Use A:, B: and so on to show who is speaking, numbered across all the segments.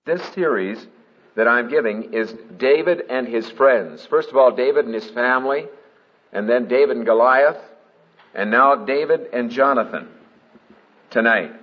A: This series that I'm giving is David and his friends. First of all, David and his family, and then David and Goliath, and now David and Jonathan tonight.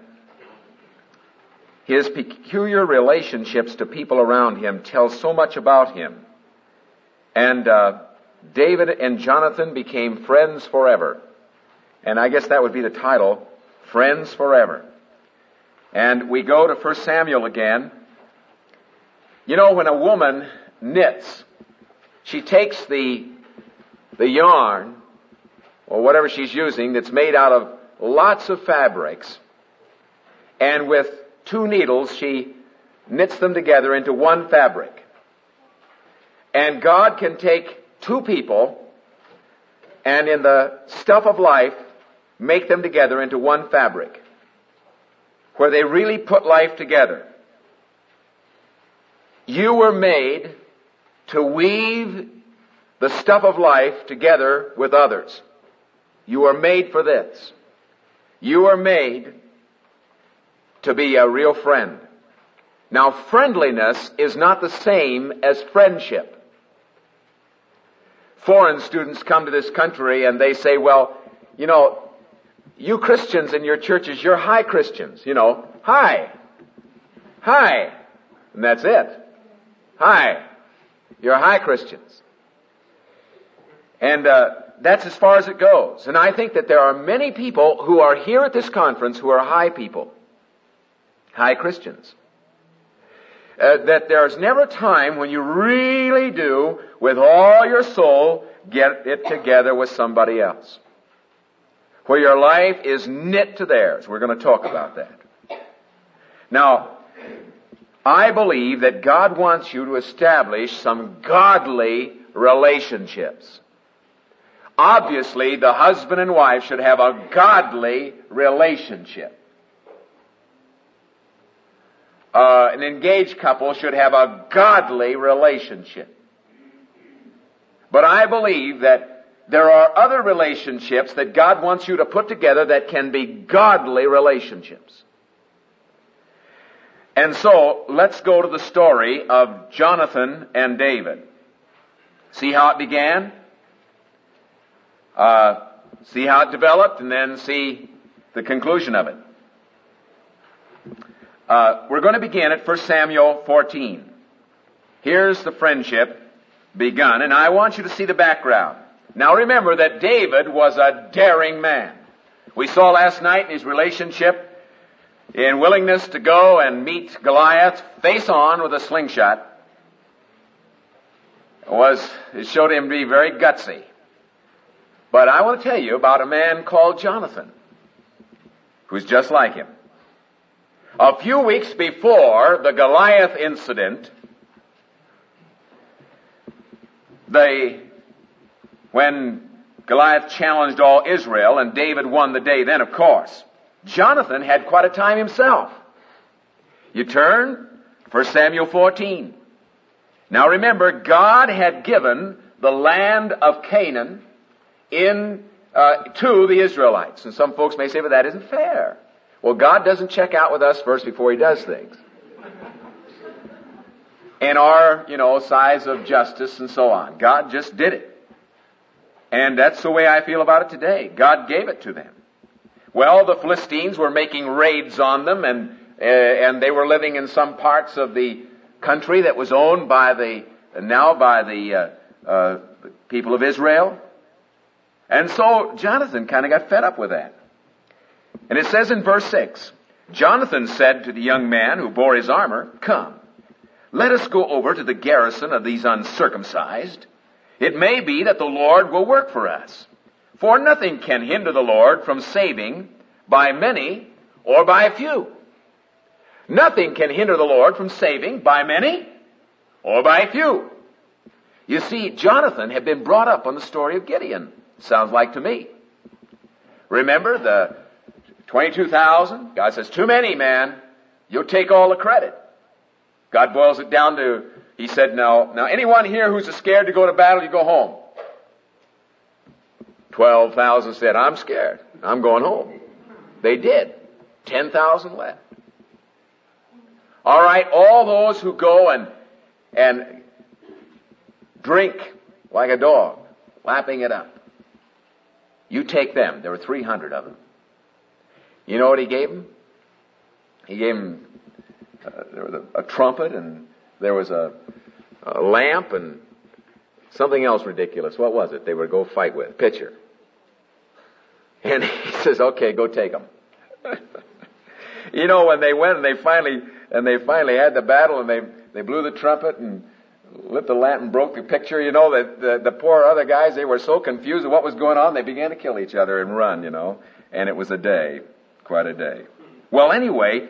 A: His peculiar relationships to people around him tell so much about him. And David and Jonathan became friends forever. And I guess that would be the title, Friends Forever. And we go to 1 Samuel again. You know, when a woman knits, she takes the yarn, or whatever she's using, that's made out of lots of fabrics, and with two needles she knits them together into one fabric. And God can take two people and in the stuff of life make them together into one fabric, where they really put life together. You were made to weave the stuff of life together with others. You are made for this. You are made to be a real friend. Now, friendliness is not the same as friendship. Foreign students come to this country and they say, well, you know, you Christians in your churches, you're high Christians, you know. Hi. Hi. And that's it. Hi. You're high Christians. And that's as far as it goes. And I think that there are many people who are here at this conference who are high people. High Christians. That there's never a time when you really do, with all your soul, get it together with somebody else. Where your life is knit to theirs. We're going to talk about that. Now, I believe that God wants you to establish some godly relationships. Obviously, the husband and wife should have a godly relationship. An engaged couple should have a godly relationship. But I believe that there are other relationships that God wants you to put together that can be godly relationships. And so, let's go to the story of Jonathan and David. See how it began? See how it developed, and then see the conclusion of it. We're going to begin at 1 Samuel 14. Here's the friendship begun, and I want you to see the background. Now remember that David was a daring man. We saw last night in his relationship, in willingness to go and meet Goliath face on with a slingshot, it showed him to be very gutsy. But I want to tell you about a man called Jonathan, who's just like him. A few weeks before the Goliath incident, when Goliath challenged all Israel, and David won the day then, of course, Jonathan had quite a time himself. You turn, 1 Samuel 14. Now remember, God had given the land of Canaan to the Israelites. And some folks may say, but that isn't fair. Well, God doesn't check out with us first before He does things. In our, size of justice and so on. God just did it. And that's the way I feel about it today. God gave it to them. Well, the Philistines were making raids on them, and they were living in some parts of the country that was owned by the people of Israel. And so Jonathan kind of got fed up with that. And it says in verse 6, Jonathan said to the young man who bore his armor, "Come, let us go over to the garrison of these uncircumcised. It may be that the Lord will work for us. For nothing can hinder the Lord from saving by many or by few." Nothing can hinder the Lord from saving by many or by few. You see, Jonathan had been brought up on the story of Gideon. Sounds like to me. Remember the 22,000? God says, too many, man. You'll take all the credit. God boils it down to, He said, now anyone here who's scared to go to battle, you go home. 12,000 said, I'm scared. I'm going home. They did. 10,000 left. All right, all those who go and drink like a dog, lapping it up. You take them. There were 300 of them. You know what he gave them? He gave them there was a trumpet, and there was a lamp, and something else ridiculous. What was it they would go fight with? Pitcher. And he says, okay, go take them. You know, when they went and they finally had the battle, and they blew the trumpet and lit the lamp and broke the picture, you know, that the poor other guys, they were so confused with what was going on, they began to kill each other and run, you know. And it was a day, quite a day. Well, anyway,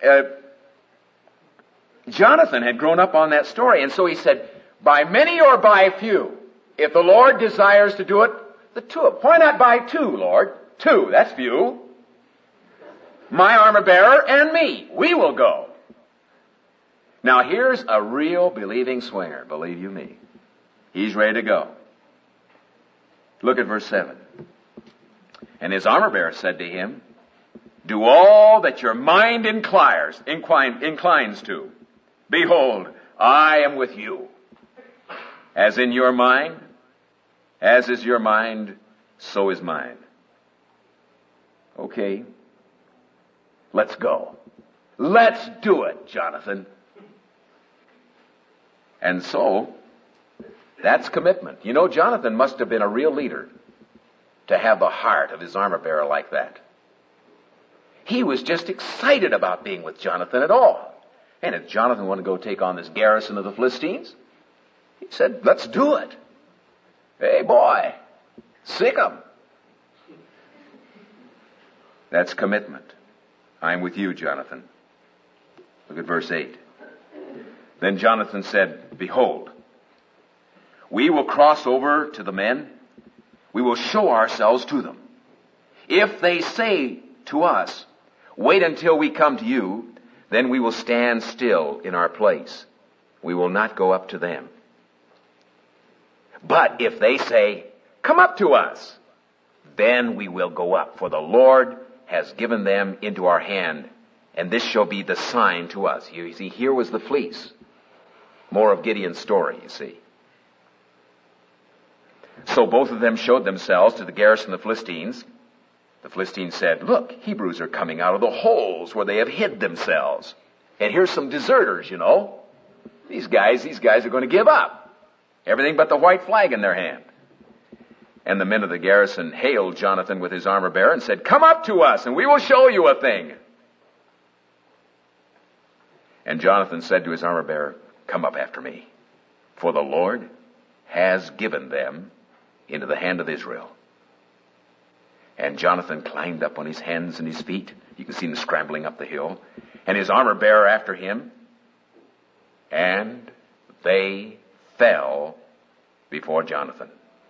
A: Jonathan had grown up on that story, and so he said, by many or by few, if the Lord desires to do it, the two. Why not by two, Lord? Two, that's few. My armor bearer and me, we will go. Now here's a real believing swinger, believe you me. He's ready to go. Look at verse 7. And his armor bearer said to him, do all that your mind inclines to. Behold, I am with you. As in your mind, as is your mind, so is mine. Okay. Let's go. Let's do it, Jonathan. And so, that's commitment. You know, Jonathan must have been a real leader to have the heart of his armor bearer like that. He was just excited about being with Jonathan at all. And if Jonathan wanted to go take on this garrison of the Philistines, he said, let's do it. Hey, boy, sick 'em. That's commitment. I'm with you, Jonathan. Look at verse 8. Then Jonathan said, behold, we will cross over to the men. We will show ourselves to them. If they say to us, wait until we come to you, then we will stand still in our place. We will not go up to them. But if they say, come up to us, then we will go up, for the Lord has given them into our hand, and this shall be the sign to us. You see, here was the fleece. More of Gideon's story, you see. So both of them showed themselves to the garrison of the Philistines. The Philistines said, look, Hebrews are coming out of the holes where they have hid themselves. And here's some deserters, you know. These guys are going to give up. Everything but the white flag in their hand. And the men of the garrison hailed Jonathan with his armor bearer and said, come up to us and we will show you a thing. And Jonathan said to his armor bearer, come up after me, for the Lord has given them into the hand of Israel. And Jonathan climbed up on his hands and his feet. You can see him scrambling up the hill. And his armor bearer after him. And they fell before Jonathan.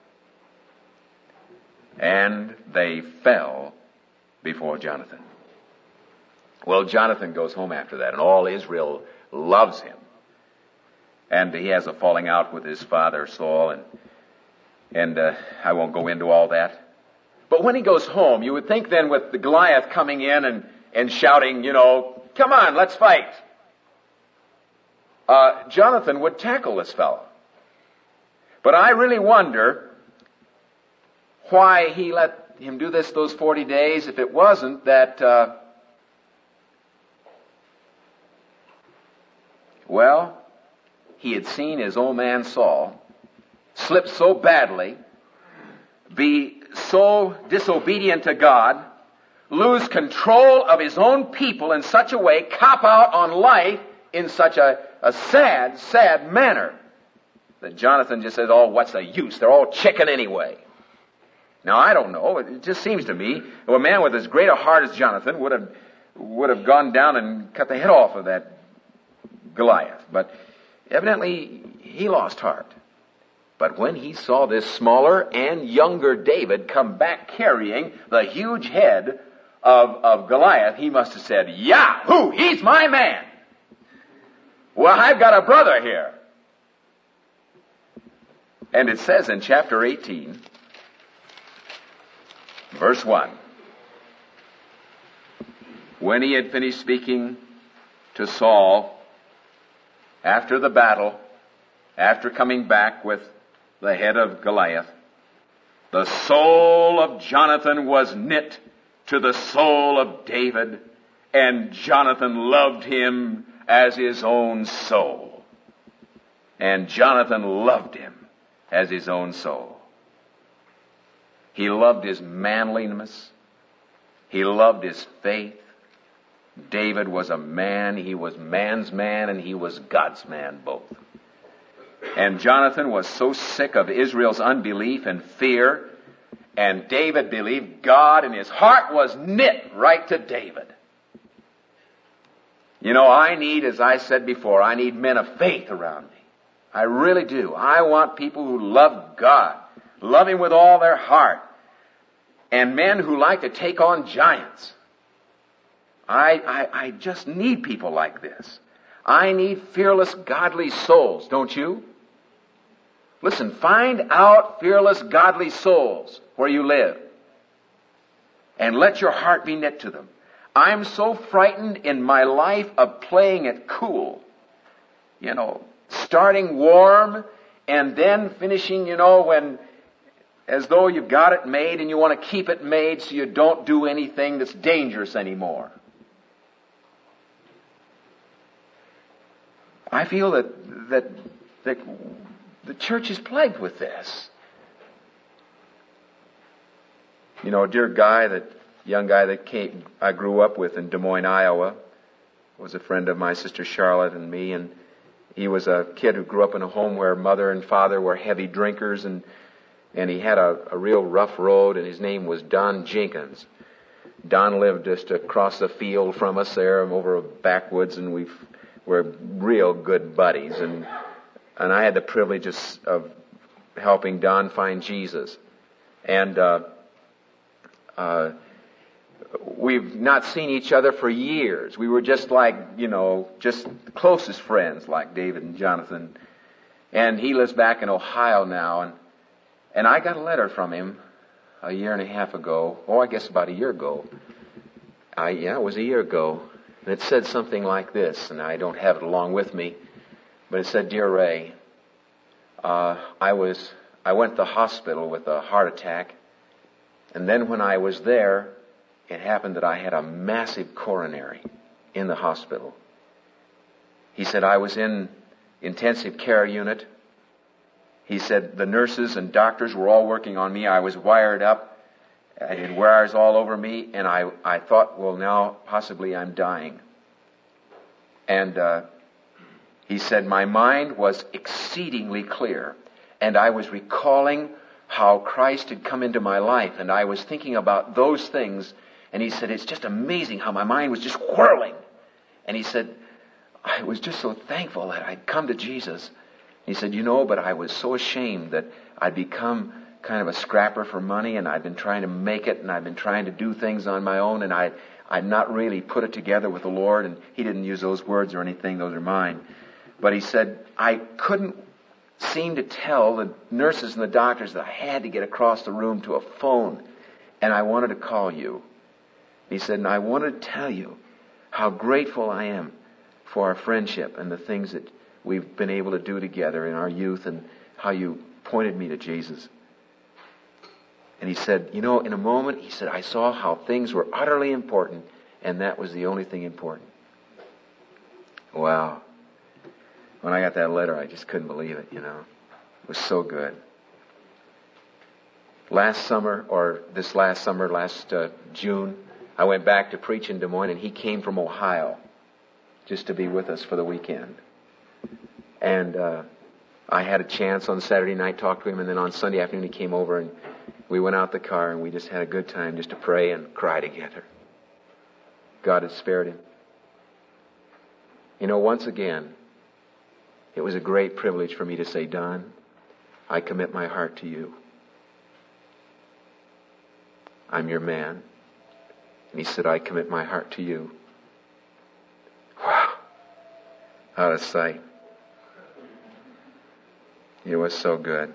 A: And they fell before Jonathan. Well, Jonathan goes home after that, and all Israel loves him. And he has a falling out with his father, Saul, and I won't go into all that. But when he goes home, you would think then with the Goliath coming in and shouting, you know, come on, let's fight. Jonathan would tackle this fellow. But I really wonder why he let him do this those 40 days if it wasn't that, he had seen his old man Saul slip so badly, be so disobedient to God, lose control of his own people in such a way, cop out on life in such a sad, sad manner, that Jonathan just says, oh, what's the use? They're all chicken anyway. Now, I don't know. It just seems to me that a man with as great a heart as Jonathan would have gone down and cut the head off of that Goliath. But evidently, he lost heart. But when he saw this smaller and younger David come back carrying the huge head of Goliath, he must have said, Yahoo! He's my man! Well, I've got a brother here. And it says in chapter 18, verse 1, when he had finished speaking to Saul after the battle, after coming back with the head of Goliath, the soul of Jonathan was knit to the soul of David, and Jonathan loved him as his own soul. And Jonathan loved him as his own soul. He loved his manliness. He loved his faith. David was a man. He was man's man and he was God's man both. And Jonathan was so sick of Israel's unbelief and fear, and David believed God, and his heart was knit right to David. You know, I need, as I said before, I need men of faith around me. I really do. I want people who love God, love Him with all their heart, and men who like to take on giants. I just need people like this. I need fearless, godly souls, don't you? Listen, find out fearless, godly souls where you live. And let your heart be knit to them. I'm so frightened in my life of playing it cool. You know, starting warm and then finishing, when, as though you've got it made and you want to keep it made so you don't do anything that's dangerous anymore. I feel that the church is plagued with this. You know, a dear guy, that young guy that I grew up with in Des Moines, Iowa, was a friend of my sister Charlotte and me, and he was a kid who grew up in a home where mother and father were heavy drinkers, and he had a real rough road, and his name was Don Jenkins. Don lived just across the field from us there, over a backwoods, and we're real good buddies, and I had the privilege of helping Don find Jesus. And we've not seen each other for years. We were just like, just the closest friends, like David and Jonathan. And he lives back in Ohio now, and I got a letter from him a year and a half ago, I guess about a year ago. It was a year ago. And it said something like this, and I don't have it along with me, but it said, "Dear Ray, I went to the hospital with a heart attack, and then when I was there, it happened that I had a massive coronary in the hospital." He said, "I was in intensive care unit." He said, "The nurses and doctors were all working on me. I was wired up. I had wires all over me, and I thought, well, now possibly I'm dying." And he said, "My mind was exceedingly clear, and I was recalling how Christ had come into my life, and I was thinking about those things." And he said, "It's just amazing how my mind was just whirling." And he said, "I was just so thankful that I'd come to Jesus." He said, "But I was so ashamed that I'd become kind of a scrapper for money, and I'd been trying to make it, and I'd been trying to do things on my own, and I'd not really put it together with the Lord." And he didn't use those words or anything, those are mine. But he said, "I couldn't seem to tell the nurses and the doctors that I had to get across the room to a phone, and I wanted to call you." He said, "And I wanted to tell you how grateful I am for our friendship and the things that we've been able to do together in our youth, and how you pointed me to Jesus." And he said, in a moment, he said, I saw how things were utterly important, and that was the only thing important. Wow. When I got that letter, I just couldn't believe it, It was so good. Last June, I went back to preach in Des Moines, and he came from Ohio just to be with us for the weekend. And I had a chance on Saturday night to talk to him, and then on Sunday afternoon he came over, and we went out the car, and we just had a good time just to pray and cry together. God had spared him. Once again, it was a great privilege for me to say, "Don, I commit my heart to you. I'm your man." And he said, "I commit my heart to you." Wow. Out of sight. It was so good.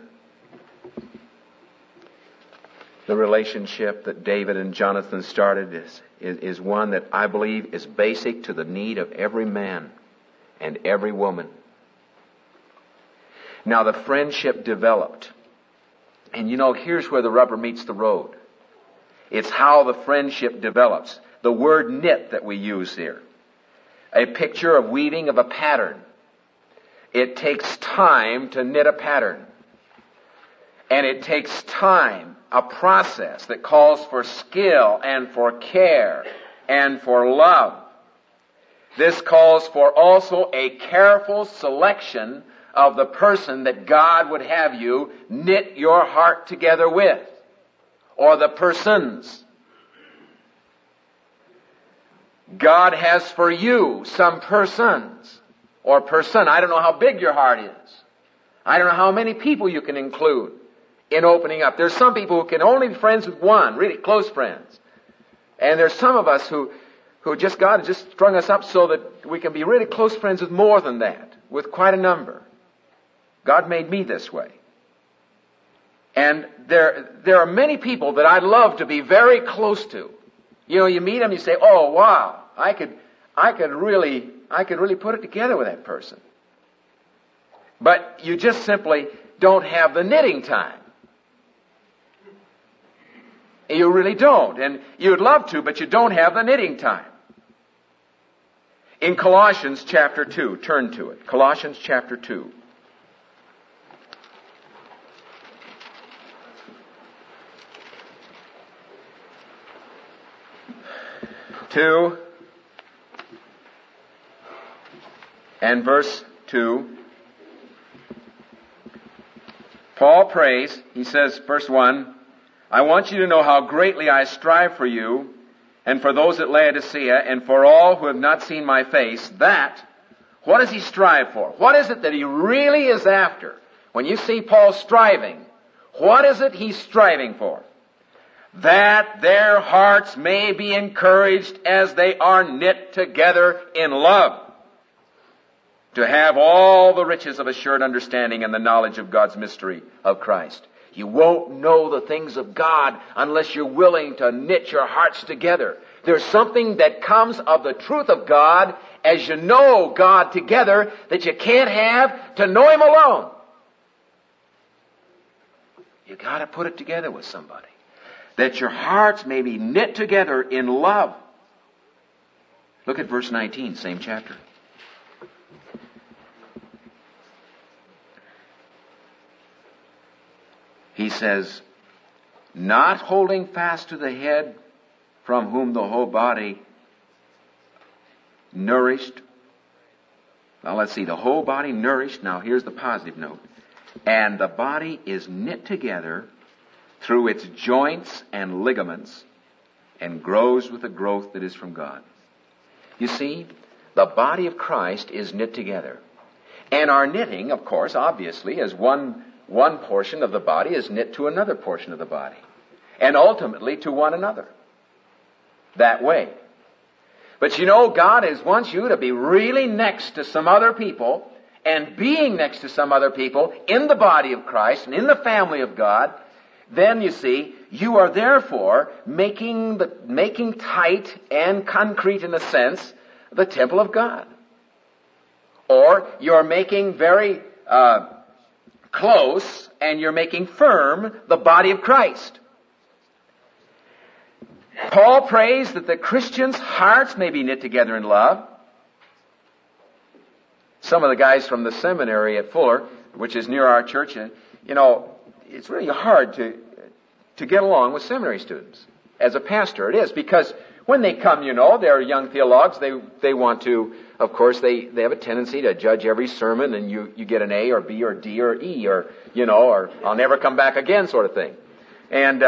A: The relationship that David and Jonathan started is one that I believe is basic to the need of every man and every woman Now the friendship developed. And here's where the rubber meets the road. It's how the friendship develops. The word knit that we use here. A picture of weaving of a pattern. It takes time to knit a pattern. And it takes time, a process that calls for skill and for care and for love. This calls for also a careful selection of the person that God would have you knit your heart together with, or the persons. God has for you some persons, or person. I don't know how big your heart is. I don't know how many people you can include in opening up. There's some people who can only be friends with one, really close friends. And there's some of us who God has just strung us up so that we can be really close friends with more than that, with quite a number. God made me this way. And there are many people that I'd love to be very close to. You meet them, you say, oh wow, I could really put it together with that person. But you just simply don't have the knitting time. You really don't. And you'd love to, but you don't have the knitting time. In Colossians chapter 2, turn to it. Colossians chapter 2. And verse 2. Paul prays, he says, verse 1, I want you to know how greatly I strive for you and for those at Laodicea and for all who have not seen my face, that, what does he strive for? What is it that he really is after? When you see Paul striving, what is it he's striving for? That their hearts may be encouraged as they are knit together in love, to have all the riches of assured understanding and the knowledge of God's mystery of Christ. You won't know the things of God unless you're willing to knit your hearts together. There's something that comes of the truth of God as you know God together that you can't have to know Him alone. You got to put it together with somebody. That your hearts may be knit together in love. Look at verse 19, same chapter. He says, not holding fast to the head, from whom the whole body nourished. Now let's see, the whole body nourished. Now here's the positive note. And the body is knit together through its joints and ligaments and grows with the growth that is from God. You see, the body of Christ is knit together. And our knitting, of course, obviously, as one portion of the body is knit to another portion of the body. And ultimately to one another. That way. But God wants you to be really next to some other people, and being next to some other people in the body of Christ and in the family of God. Then you see, you are therefore making tight and concrete in a sense the temple of God. Or you're making very close and you're making firm the body of Christ. Paul prays that the Christians' hearts may be knit together in love. Some of the guys from the seminary at Fuller, which is near our church, it's really hard to get along with seminary students. As a pastor, it is, because when they come, they're young theologues. They want to, of course, they have a tendency to judge every sermon, and you get an A or B or D or E or I'll never come back again sort of thing. And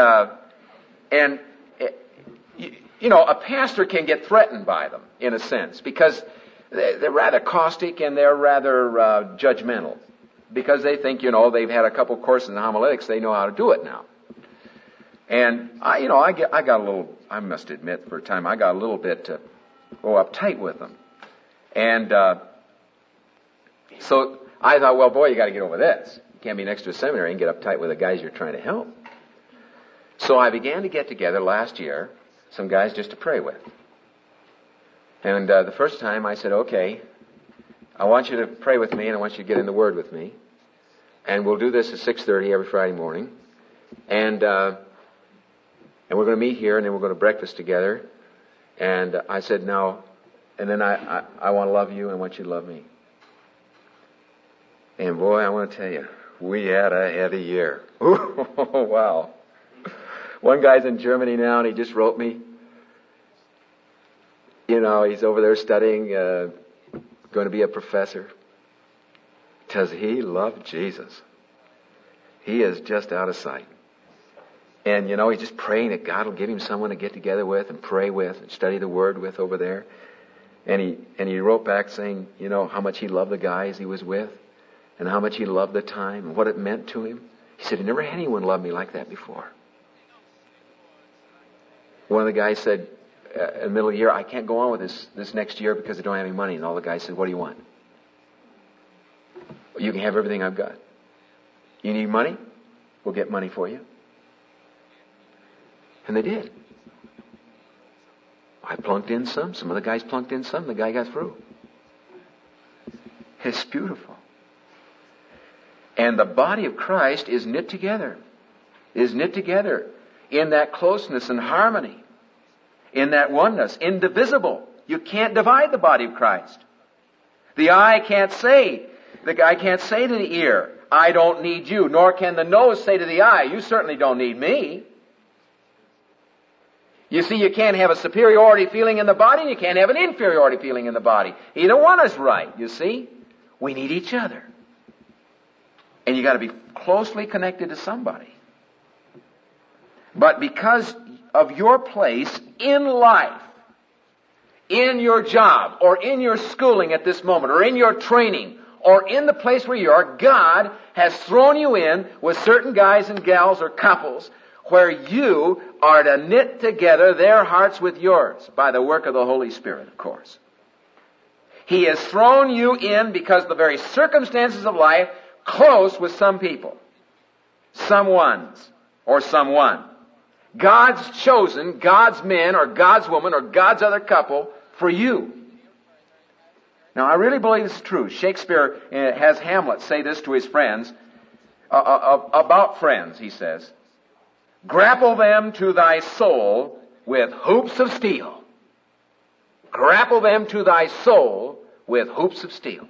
A: a pastor can get threatened by them in a sense, because they're rather caustic and they're rather judgmental, because they think they've had a couple courses in homiletics, they know how to do it now. And I got a little, I must admit, for a time I got a little bit uptight with them, and so I thought, well, boy, you got to get over this. You can't be next to a seminary and get uptight with the guys you're trying to help. So I began to get together last year some guys just to pray with. And the first time I said, okay, I want you to pray with me and I want you to get in the Word with me. And we'll do this at 6:30 every Friday morning. And we're going to meet here, and then we're going to breakfast together. And I said, now, and then I want to love you, and I want you to love me. And boy, I want to tell you, we had a heavy year. Ooh, wow. One guy's in Germany now, and he just wrote me. You know, he's over there studying, going to be a professor. Because he loved Jesus. He is just out of sight. And, you know, he's just praying that God will give him someone to get together with and pray with and study the Word with over there. And he wrote back saying, you know, how much he loved the guys he was with and how much he loved the time and what it meant to him. He said, he never had anyone love me like that before. One of the guys said, in the middle of the year, I can't go on with this next year because I don't have any money. And all the guys said, what do you want? You can have everything I've got. You need money? We'll get money for you. And they did. I plunked in some. Some of the guys plunked in some. The guy got through. It's beautiful. And the body of Christ is knit together. Is knit together in that closeness and harmony. In that oneness. Indivisible. You can't divide the body of Christ. The eye can't say, the guy can't say to the ear, I don't need you. Nor can the nose say to the eye, you certainly don't need me. You see, you can't have a superiority feeling in the body, and you can't have an inferiority feeling in the body. Either one is right, you see. We need each other. And you got to be closely connected to somebody. But because of your place in life, in your job, or in your schooling at this moment, or in your training, or in the place where you are, God has thrown you in with certain guys and gals or couples where you are to knit together their hearts with yours by the work of the Holy Spirit, of course. He has thrown you in because of the very circumstances of life close with some people, some ones, or someone. God's chosen God's men or God's woman or God's other couple for you. Now, I really believe this is true. Shakespeare has Hamlet say this to his friends about friends, he says. Grapple them to thy soul with hoops of steel. Grapple them to thy soul with hoops of steel.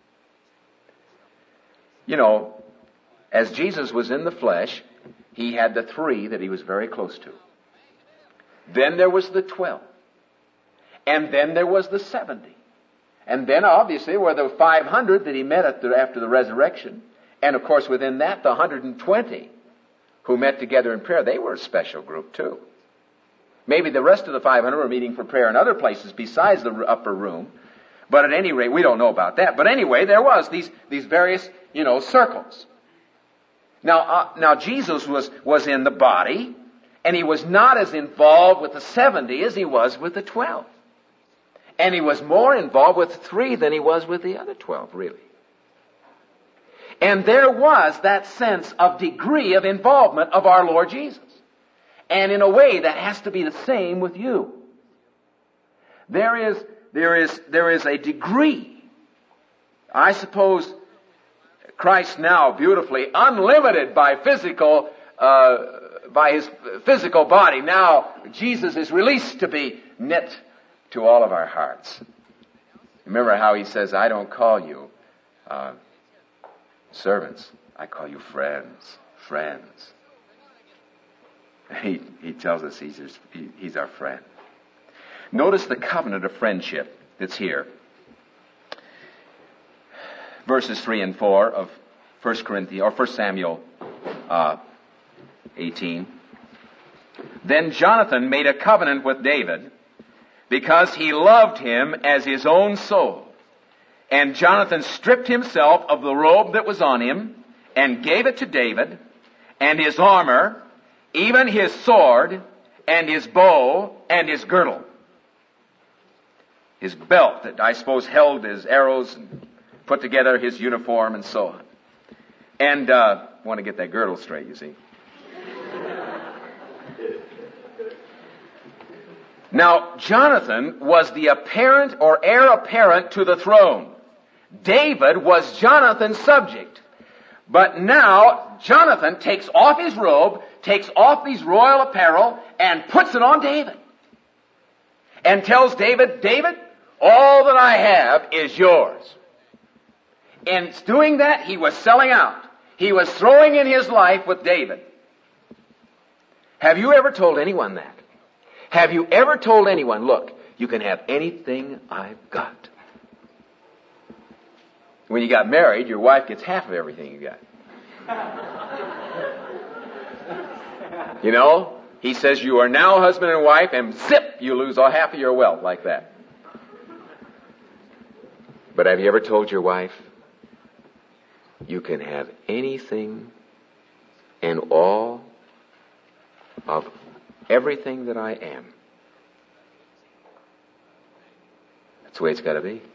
A: You know, as Jesus was in the flesh, he had the 3 that he was very close to. Then there was the 12. And then there was the 70. And then obviously were the 500 that he met after the resurrection. And of course within that the 120 who met together in prayer. They were a special group too. Maybe the rest of the 500 were meeting for prayer in other places besides the upper room. But at any rate, we don't know about that. But anyway, there was these various, circles. Now Jesus was in the body, and he was not as involved with the 70 as he was with the 12. And he was more involved with 3 than he was with the other 12, really. And there was that sense of degree of involvement of our Lord Jesus. And in a way, that has to be the same with you. There is a degree. I suppose Christ now, beautifully, unlimited by his physical body. Now, Jesus is released to be knit to all of our hearts. Remember how he says, I don't call you servants. I call you friends. Friends. He tells us he's our friend. Notice the covenant of friendship that's here. Verses 3 and 4 of 1 Samuel 18. Then Jonathan made a covenant with David because he loved him as his own soul. And Jonathan stripped himself of the robe that was on him and gave it to David, and his armor, even his sword, and his bow, and his girdle. His belt that I suppose held his arrows and put together his uniform and so on. And want to get that girdle straight, you see. Now, Jonathan was the apparent or heir apparent to the throne. David was Jonathan's subject. But now Jonathan takes off his robe, takes off his royal apparel, and puts it on David. And tells David, David, all that I have is yours. In doing that, he was selling out. He was throwing in his life with David. Have you ever told anyone that? Have you ever told anyone, look, you can have anything I've got? When you got married, your wife gets half of everything you got. You know, he says you are now husband and wife, and zip, you lose all half of your wealth like that. But have you ever told your wife, you can have anything and all of everything that I am? That's the way it's got to be.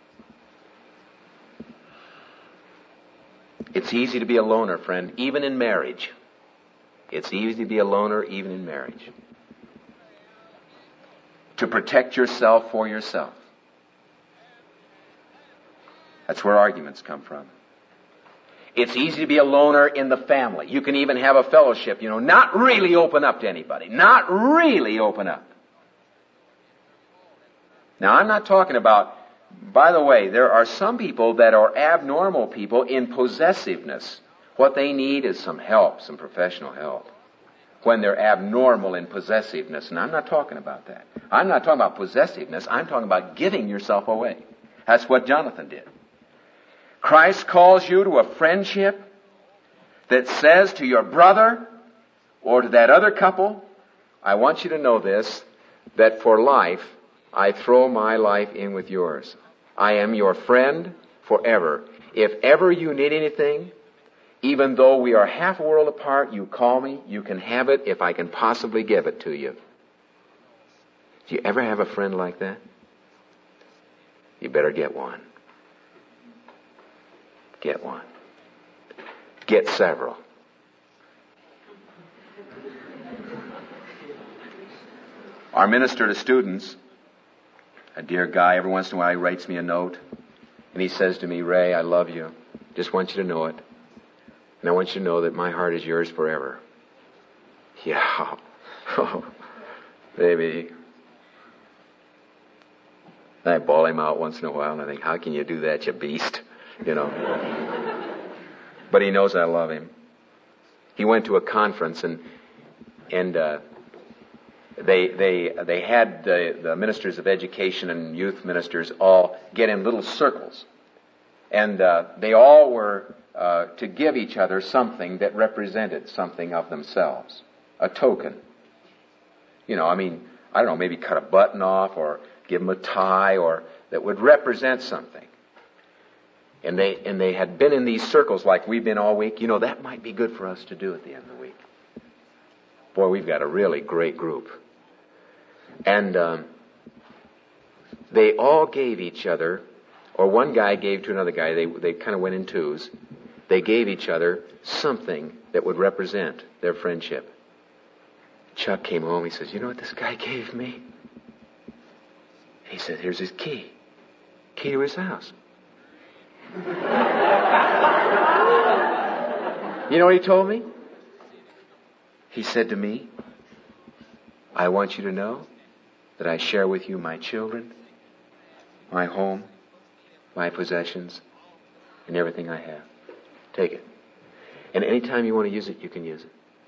A: It's easy to be a loner, friend, even in marriage. It's easy to be a loner even in marriage. To protect yourself for yourself. That's where arguments come from. It's easy to be a loner in the family. You can even have a fellowship, not really open up to anybody. Not really open up. Now, I'm not talking about, by the way, there are some people that are abnormal people in possessiveness. What they need is some help, some professional help. When they're abnormal in possessiveness. And I'm not talking about that. I'm not talking about possessiveness. I'm talking about giving yourself away. That's what Jonathan did. Christ calls you to a friendship that says to your brother or to that other couple, I want you to know this, that for life, I throw my life in with yours. I am your friend forever. If ever you need anything, even though we are half a world apart, you call me, you can have it if I can possibly give it to you. Do you ever have a friend like that? You better get one. Get one. Get several. Our minister to students, a dear guy, every once in a while he writes me a note, and he says to me, Ray, I love you. Just want you to know it. And I want you to know that my heart is yours forever. Yeah. Oh, baby. I bawl him out once in a while, and I think, how can you do that, you beast? But he knows I love him. He went to a conference, and they had the ministers of education and youth ministers all get in little circles. And they all were to give each other something that represented something of themselves. A token. I don't know, maybe cut a button off or give them a tie or that would represent something. And they had been in these circles like we've been all week. That might be good for us to do at the end of the week. Boy, we've got a really great group. And they all gave each other, or one guy gave to another guy, they kind of went in twos. They gave each other something that would represent their friendship. Chuck came home, he says, you know what this guy gave me? He said, here's his key. Key to his house. You know what he told me? He said to me, I want you to know that I share with you my children, my home, my possessions, and everything I have. Take it. And anytime you want to use it, you can use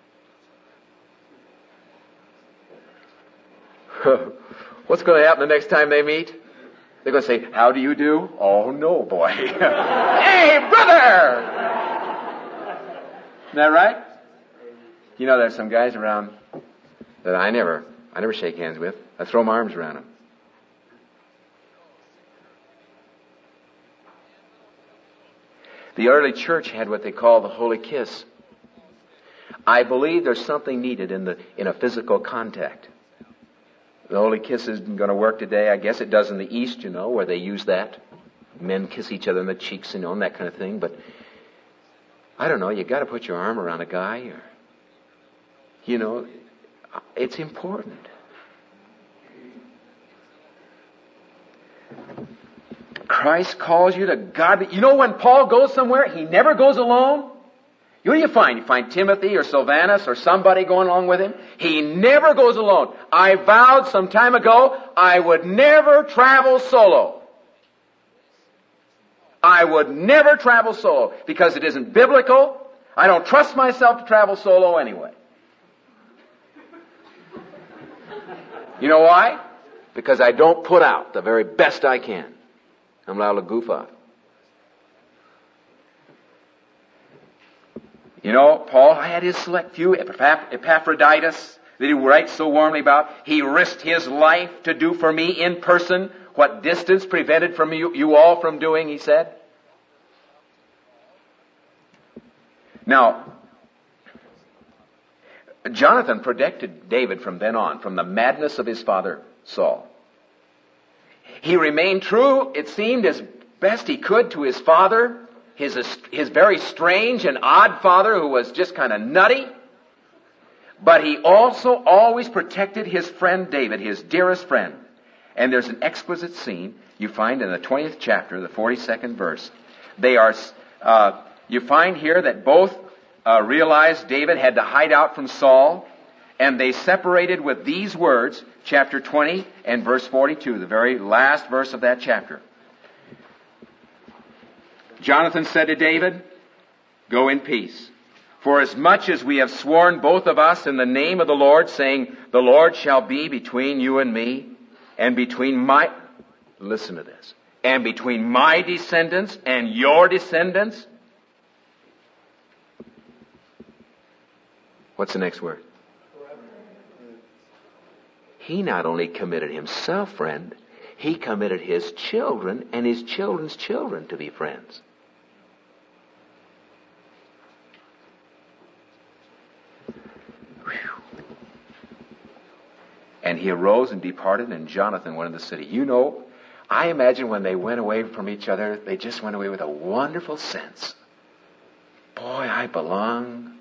A: it. What's going to happen the next time they meet? They're going to say, how do you do? Oh, no, boy. Hey, brother! Isn't that right? There's some guys around that I never shake hands with. I throw my arms around them. The early church had what they call the holy kiss. I believe there's something needed in a physical contact. The holy kiss isn't going to work today. I guess it does in the East, where they use that. Men kiss each other in the cheeks, and that kind of thing. But I don't know. You got to put your arm around a guy, or it's important. Christ calls you to God. You know, when Paul goes somewhere, he never goes alone. Who do you find? You find Timothy or Silvanus or somebody going along with him. He never goes alone. I vowed some time ago I would never travel solo. I would never travel solo because it isn't biblical. I don't trust myself to travel solo anyway. You know why? Because I don't put out the very best I can. I'm liable to goof up. You know, Paul had his select few. Epaphroditus, that he writes so warmly about, he risked his life to do for me in person what distance prevented from you all from doing, he said. Now, Jonathan protected David from then on, from the madness of his father Saul. He remained true, it seemed, as best he could to his father, his very strange and odd father who was just kind of nutty. But he also always protected his friend David, his dearest friend. And there's an exquisite scene you find in the 20th chapter, the 42nd verse. You find here that both realized David had to hide out from Saul, and they separated with these words, chapter 20 and verse 42, the very last verse of that chapter. Jonathan said to David, "Go in peace. For as much as we have sworn both of us in the name of the Lord, saying, the Lord shall be between you and me, and between listen to this, and between my descendants and your descendants." What's the next word? He not only committed himself, friend, he committed his children and his children's children to be friends. And he arose and departed, and Jonathan went into the city. You know, I imagine when they went away from each other, they just went away with a wonderful sense. Boy, I belong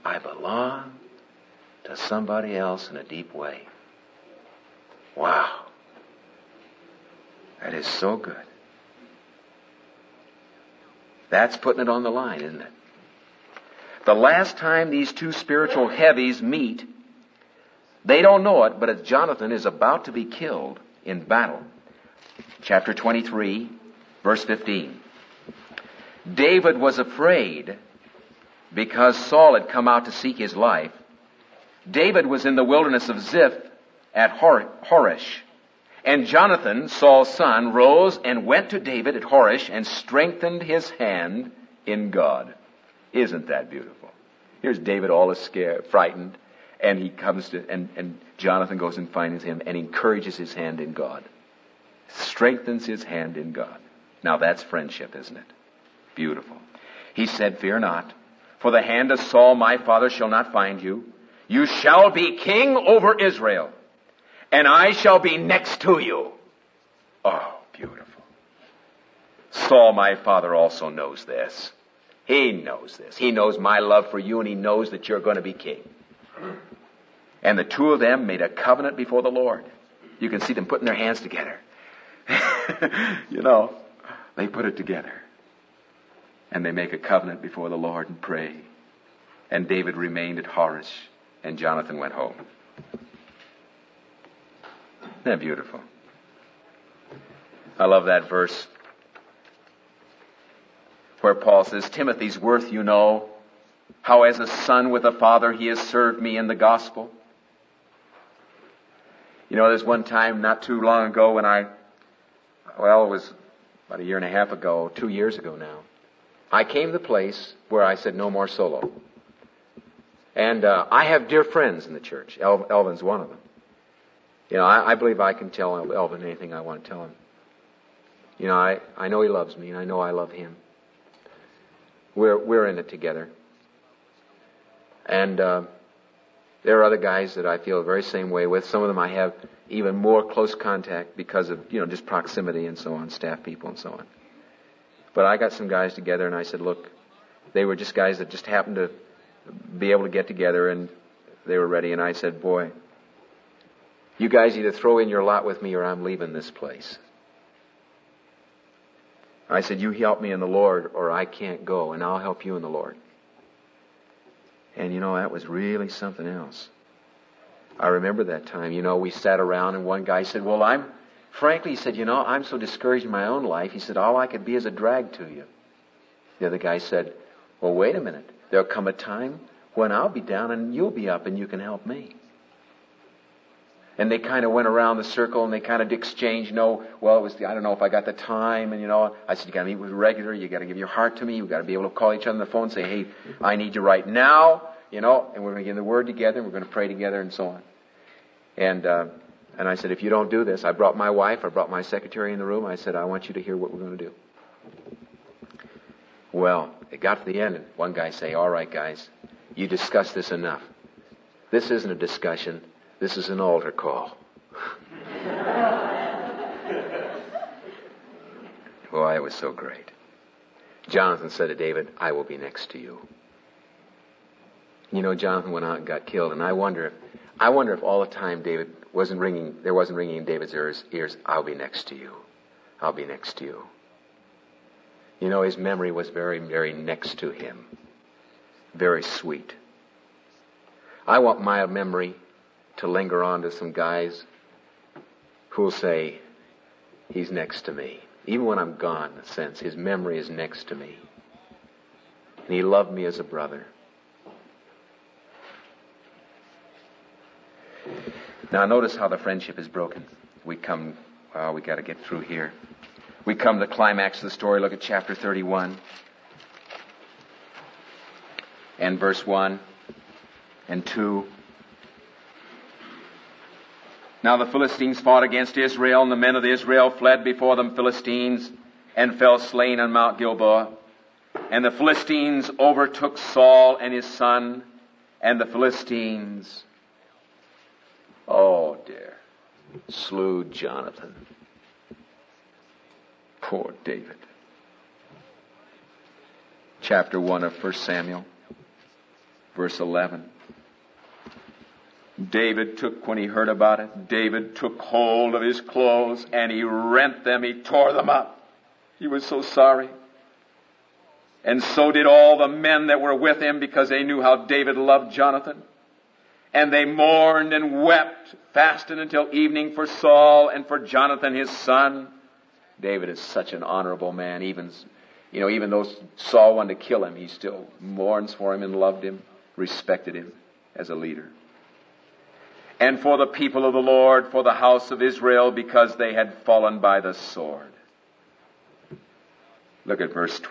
A: to somebody else in a deep way. Wow. That is so good. That's putting it on the line, isn't it? The last time these two spiritual heavies meet, they don't know it, but as Jonathan is about to be killed in battle. Chapter 23, verse 15. David was afraid because Saul had come out to seek his life. David was in the wilderness of Ziph at Horesh. And Jonathan, Saul's son, rose and went to David at Horesh and strengthened his hand in God. Isn't that beautiful? Here's David all scared, frightened. And he comes to, and Jonathan goes and finds him and encourages his hand in God. Strengthens his hand in God. Now that's friendship, isn't it? Beautiful. He said, "Fear not, for the hand of Saul my father shall not find you. You shall be king over Israel, and I shall be next to you." Oh, beautiful. Saul my father also knows this. He knows this. He knows my love for you, and he knows that you're going to be king. And the two of them made a covenant before the Lord. You can see them putting their hands together. You know, they put it together. And they make a covenant before the Lord and pray. And David remained at Horesh, and Jonathan went home. Isn't that beautiful? I love that verse where Paul says, "Timothy's worth you know, how as a son with a father he has served me in the gospel." You know, there's one time not too long ago when it was about a year and a half ago, 2 years ago now, I came to the place where I said, no more solo. And I have dear friends in the church. Elvin's one of them. You know, I believe I can tell Elvin anything I want to tell him. You know, I know he loves me, and I know I love him. We're in it together. And there are other guys that I feel the very same way with. Some of them I have even more close contact because of, just proximity and so on, staff people and so on. But I got some guys together, and I said, look, they were just guys that just happened to be able to get together, and they were ready. And I said, boy, you guys either throw in your lot with me or I'm leaving this place. I said, you help me in the Lord or I can't go, and I'll help you in the Lord. And that was really something else. I remember that time, we sat around and one guy said, well, I'm so discouraged in my own life. He said, all I could be is a drag to you. The other guy said, well, wait a minute. There'll come a time when I'll be down and you'll be up and you can help me. And they kind of went around the circle and they kind of exchanged, I don't know if I got the time. And, I said, you got to meet with regular. You got to give your heart to me. You got to be able to call each other on the phone and say, hey, I need you right now, and we're going to give the word together and we're going to pray together and so on. And I said, if you don't do this, I brought my wife, I brought my secretary in the room. I said, I want you to hear what we're going to do. Well, it got to the end and one guy say, all right, guys, you discussed this enough. This isn't a discussion. This is an altar call. Boy, it was so great. Jonathan said to David, I will be next to you. Jonathan went out and got killed, and I wonder if all the time there wasn't ringing in David's ears, I'll be next to you. I'll be next to you. His memory was very, very next to him. Very sweet. I want my memory to linger on to some guys who'll say, he's next to me. Even when I'm gone, in a sense, his memory is next to me. And he loved me as a brother. Now notice how the friendship is broken. We got to get through here. We come to the climax of the story. Look at chapter 31 and verse 1 and 2. Now the Philistines fought against Israel, and the men of Israel fled before the Philistines and fell slain on Mount Gilboa. And the Philistines overtook Saul and his son, and the Philistines, oh dear, slew Jonathan. Poor David. Chapter 1 of 1 Samuel, verse 11. When he heard about it, David took hold of his clothes and he rent them, he tore them up. He was so sorry. And so did all the men that were with him, because they knew how David loved Jonathan. And they mourned and wept, fasted until evening for Saul and for Jonathan his son. David is such an honorable man. Even though Saul wanted to kill him, he still mourns for him and loved him, respected him as a leader. And for the people of the Lord, for the house of Israel, because they had fallen by the sword. Look at verse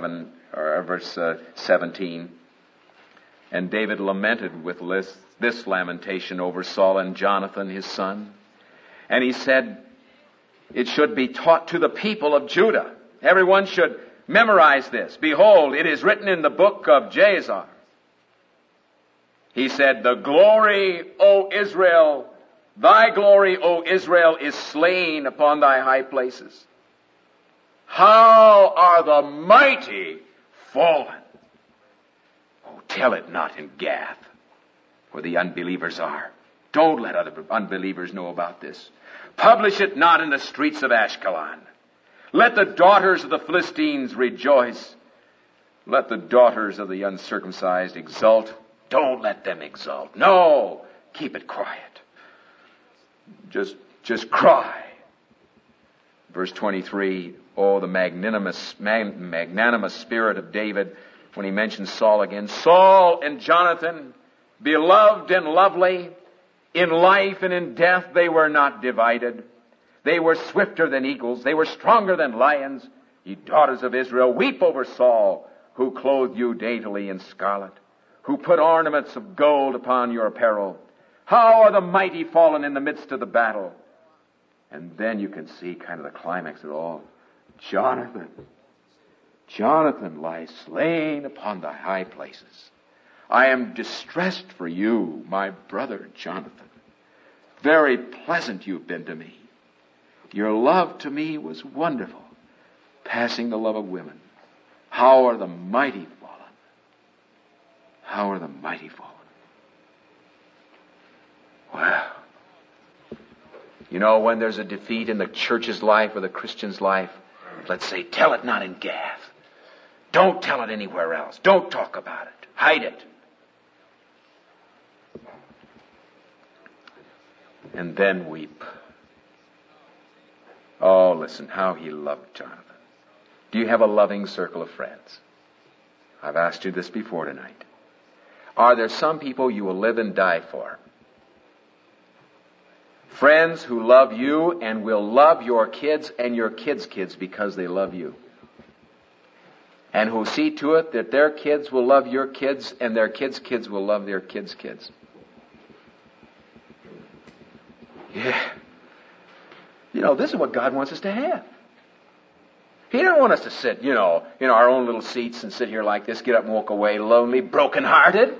A: 17. And David lamented with this lamentation over Saul and Jonathan his son. And he said, it should be taught to the people of Judah. Everyone should memorize this. Behold, it is written in the book of Jazar. He said, the glory, O Israel, thy glory, O Israel, is slain upon thy high places. How are the mighty fallen? Oh, tell it not in Gath, where the unbelievers are. Don't let other unbelievers know about this. Publish it not in the streets of Ashkelon. Let the daughters of the Philistines rejoice. Let the daughters of the uncircumcised exult. Don't let them exult. No, keep it quiet. Just cry. Verse 23, oh, the magnanimous spirit of David when he mentions Saul again. Saul and Jonathan, beloved and lovely, in life and in death they were not divided. They were swifter than eagles. They were stronger than lions. Ye daughters of Israel, weep over Saul, who clothed you daintily in scarlet, who put ornaments of gold upon your apparel. How are the mighty fallen in the midst of the battle? And then you can see kind of the climax of it all. Jonathan lies slain upon the high places. I am distressed for you, my brother Jonathan. Very pleasant you've been to me. Your love to me was wonderful, passing the love of women. How are the mighty fallen? How are the mighty fallen? Well, when there's a defeat in the church's life or the Christian's life, Let's say, tell it not in Gath. Don't tell it anywhere else. Don't talk about it. Hide it. And then weep. Oh, listen, how he loved Jonathan. Do you have a loving circle of friends? I've asked you this before tonight. Are there some people you will live and die for? Friends who love you and will love your kids and your kids' kids because they love you. And who see to it that their kids will love your kids and their kids' kids will love their kids' kids. Yeah. You know, this is what God wants us to have. He doesn't want us to sit, in our own little seats and sit here like this, get up and walk away lonely, broken-hearted.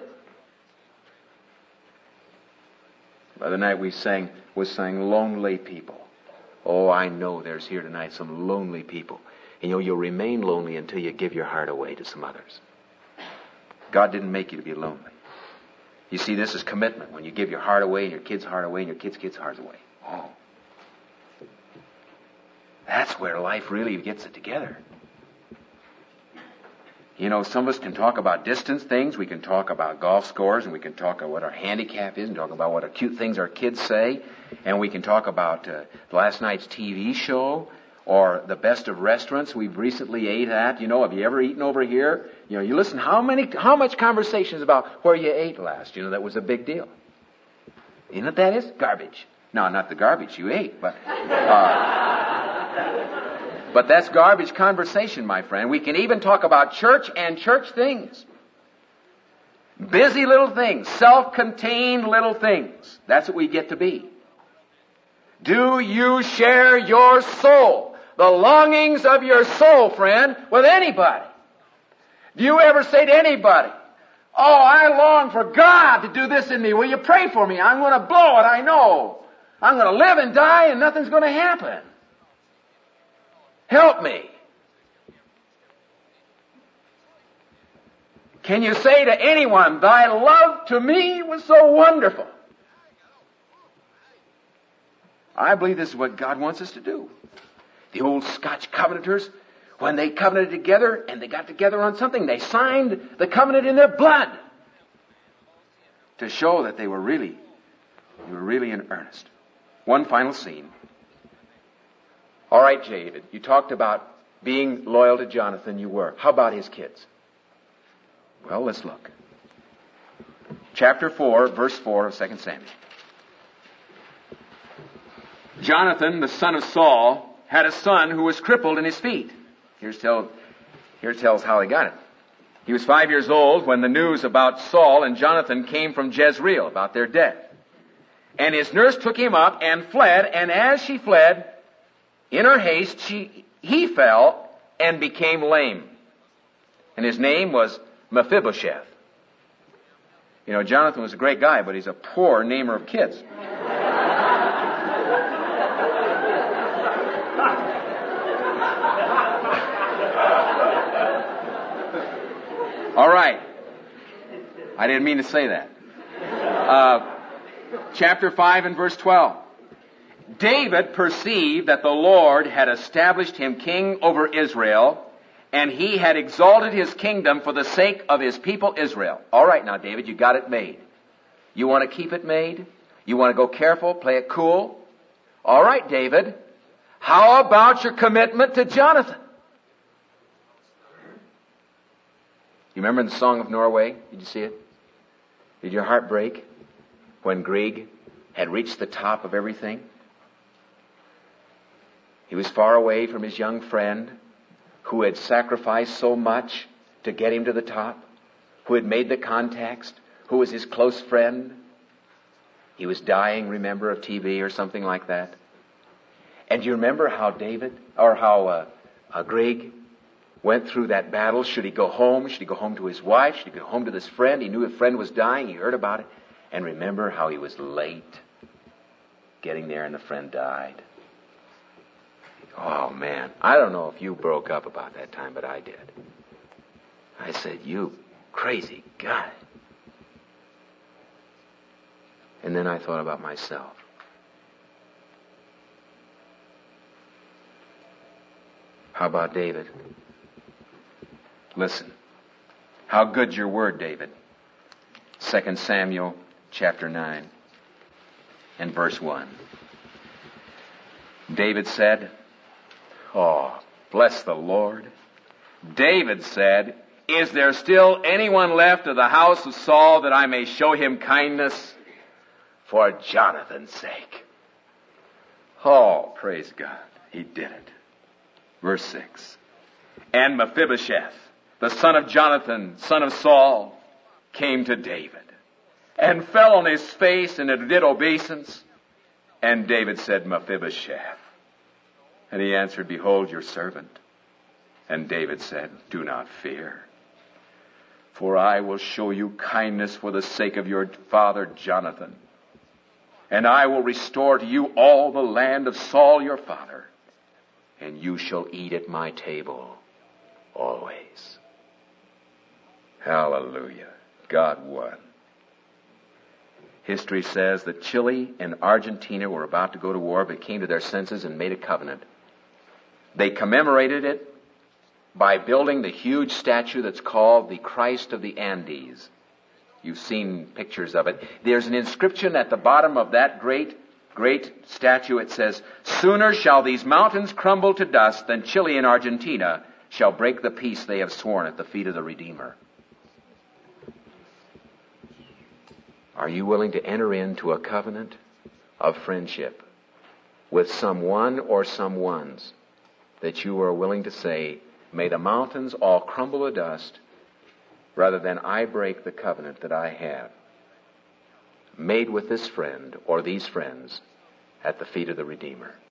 A: The other night we sang lonely people. Oh, I know there's here tonight some lonely people. And you'll remain lonely until you give your heart away to some others. God didn't make you to be lonely. You see, this is commitment. When you give your heart away and your kid's heart away and your kids' hearts away. Oh. That's where life really gets it together. Some of us can talk about distance things. We can talk about golf scores, and we can talk about what our handicap is, and talk about what cute things our kids say. And we can talk about last night's TV show, or the best of restaurants we've recently ate at. Have you ever eaten over here? You listen, how much conversations about where you ate last? That was a big deal. You know what that is? Garbage. No, not the garbage you ate, but that's garbage conversation, my friend. We can even talk about church and church things. Busy little things, self-contained little things. That's what we get to be. Do you share your soul, the longings of your soul, friend, with anybody? Do you ever say to anybody, oh, I long for God to do this in me. Will you pray for me? I'm going to blow it, I know. I'm going to live and die and nothing's going to happen. Help me. Can you say to anyone, thy love to me was so wonderful? I believe this is what God wants us to do. The old Scotch Covenanters, when they covenanted together and they got together on something, they signed the covenant in their blood to show that they were really in earnest. One final scene. All right, David, you talked about being loyal to Jonathan. You were. How about his kids? Well, let's look. Chapter 4, verse 4 of 2 Samuel. Jonathan, the son of Saul, had a son who was crippled in his feet. Here tells how he got it. He was 5 years old when the news about Saul and Jonathan came from Jezreel about their death. And his nurse took him up and fled, and as she fled, in her haste, he fell and became lame. And his name was Mephibosheth. Jonathan was a great guy, but he's a poor namer of kids. All right. I didn't mean to say that. Chapter 5 and verse 12. David perceived that the Lord had established him king over Israel, and he had exalted his kingdom for the sake of his people Israel. All right now, David, you got it made. You want to keep it made? You want to go careful, play it cool? All right, David. How about your commitment to Jonathan? You remember in the Song of Norway? Did you see it? Did your heart break when Grieg had reached the top of everything? He was far away from his young friend who had sacrificed so much to get him to the top, who had made the contacts, who was his close friend. He was dying, remember, of TB or something like that. And do you remember how Grieg went through that battle? Should he go home? Should he go home to his wife? Should he go home to this friend? He knew his friend was dying. He heard about it. And remember how he was late getting there and the friend died. Oh, man. I don't know if you broke up about that time, but I did. I said, you crazy guy. And then I thought about myself. How about David? Listen. How good's your word, David? 2 Samuel chapter 9 and verse 1. David said, oh, bless the Lord. David said, is there still anyone left of the house of Saul that I may show him kindness for Jonathan's sake? Oh, praise God. He did it. Verse 6. And Mephibosheth, the son of Jonathan, son of Saul, came to David and fell on his face and did obeisance. And David said, Mephibosheth. And he answered, behold your servant. And David said, do not fear, for I will show you kindness for the sake of your father Jonathan. And I will restore to you all the land of Saul your father, and you shall eat at my table always. Hallelujah. God won. History says that Chile and Argentina were about to go to war, but came to their senses and made a covenant. They commemorated it by building the huge statue that's called the Christ of the Andes. You've seen pictures of it. There's an inscription at the bottom of that great statue. It says, sooner shall these mountains crumble to dust than Chile and Argentina shall break the peace they have sworn at the feet of the Redeemer. Are you willing to enter into a covenant of friendship with someone or someones that you are willing to say, may the mountains all crumble to dust rather than I break the covenant that I have made with this friend or these friends at the feet of the Redeemer?